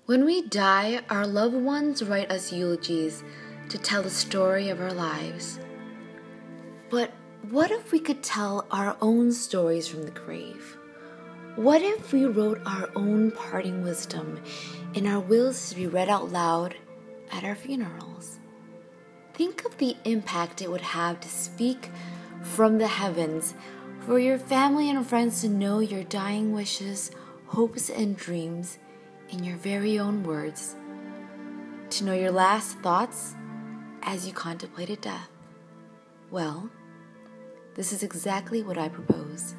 When we die, our loved ones write us eulogies to tell the story of our lives. But what if we could tell our own stories from the grave? What if we wrote our own parting wisdom in our wills to be read out loud at our funerals? Think of the impact it would have to speak from the heavens for your family and friends to know your dying wishes, hopes, and dreams in your very own words, to know your last thoughts as you contemplated death. Well, this is exactly what I propose.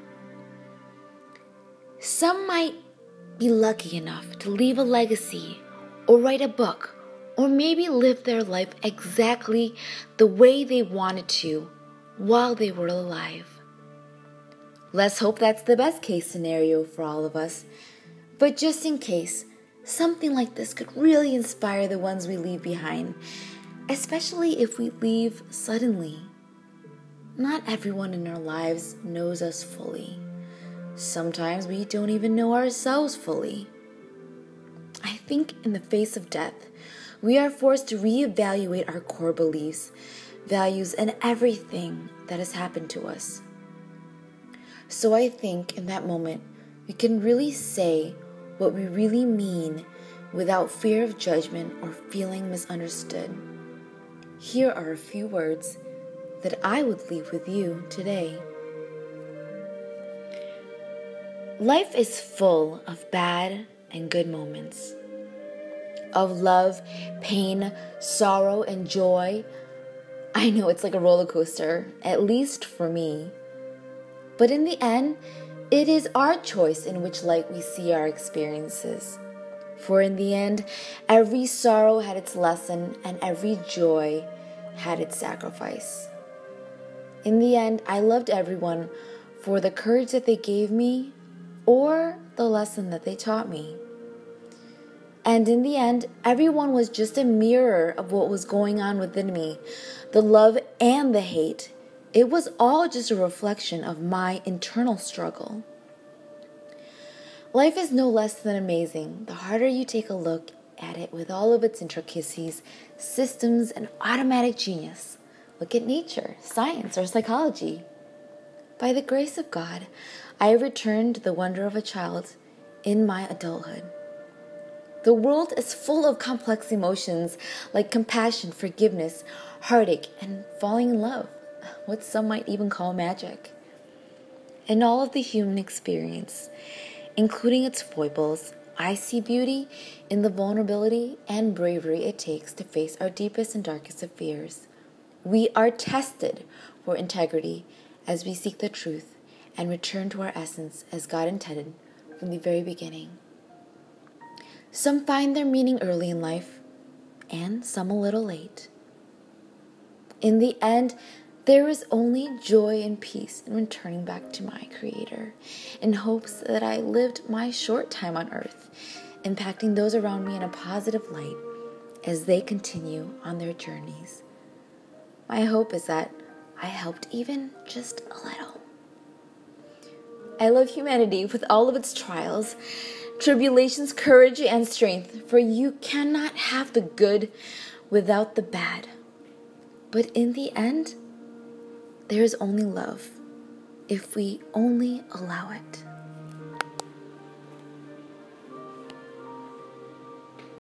Some might be lucky enough to leave a legacy or write a book or maybe live their life exactly the way they wanted to while they were alive. Let's hope that's the best case scenario for all of us. But just in case, something like this could really inspire the ones we leave behind, especially if we leave suddenly. Not everyone in our lives knows us fully. Sometimes we don't even know ourselves fully. I think in the face of death, we are forced to reevaluate our core beliefs, values, and everything that has happened to us. So I think in that moment, we can really say what we really mean without fear of judgment or feeling misunderstood. Here are a few words that I would leave with you today. Life is full of bad and good moments, of love, pain, sorrow, and joy. I know it's like a roller coaster, at least for me. But in the end, it is our choice in which light we see our experiences. For in the end, every sorrow had its lesson and every joy had its sacrifice. In the end, I loved everyone for the courage that they gave me or the lesson that they taught me. And in the end, everyone was just a mirror of what was going on within me, the love and the hate. It was all just a reflection of my internal struggle. Life is no less than amazing the harder you take a look at it with all of its intricacies, systems, and automatic genius. Look at nature, science, or psychology. By the grace of God, I have returned to the wonder of a child in my adulthood. The world is full of complex emotions like compassion, forgiveness, heartache, and falling in love, what some might even call magic. In all of the human experience, including its foibles, I see beauty in the vulnerability and bravery it takes to face our deepest and darkest of fears. We are tested for integrity as we seek the truth and return to our essence as God intended from the very beginning. Some find their meaning early in life, and some a little late. In the end, there is only joy and peace in returning back to my Creator, in hopes that I lived my short time on earth, impacting those around me in a positive light as they continue on their journeys. My hope is that I helped even just a little. I love humanity with all of its trials, tribulations, courage, and strength, for you cannot have the good without the bad. But in the end, there is only love, if we only allow it.